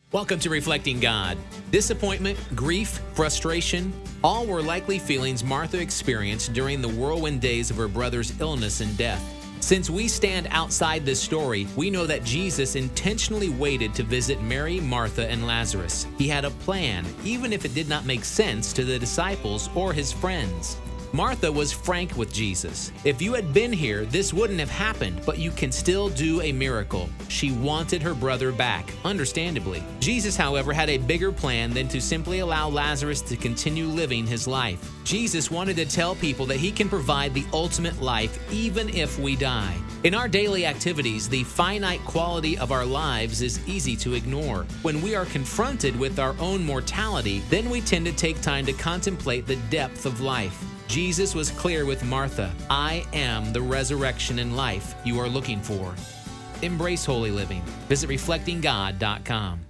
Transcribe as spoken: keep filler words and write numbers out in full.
Welcome to Reflecting God. Disappointment, grief, frustration, all were likely feelings Martha experienced during the whirlwind days of her brother's illness and death. Since we stand outside this story, we know that Jesus intentionally waited to visit Mary, Martha, and Lazarus. He had a plan, even if it did not make sense to the disciples or his friends. Martha was frank with Jesus. If you had been here, this wouldn't have happened, but you can still do a miracle. She wanted her brother back, understandably. Jesus, however, had a bigger plan than to simply allow Lazarus to continue living his life. Jesus wanted to tell people that he can provide the ultimate life even if we die. In our daily activities, the finite quality of our lives is easy to ignore. When we are confronted with our own mortality, then we tend to take time to contemplate the depth of life. Jesus was clear with Martha, I am the resurrection and life you are looking for. Embrace holy living. Visit reflecting god dot com.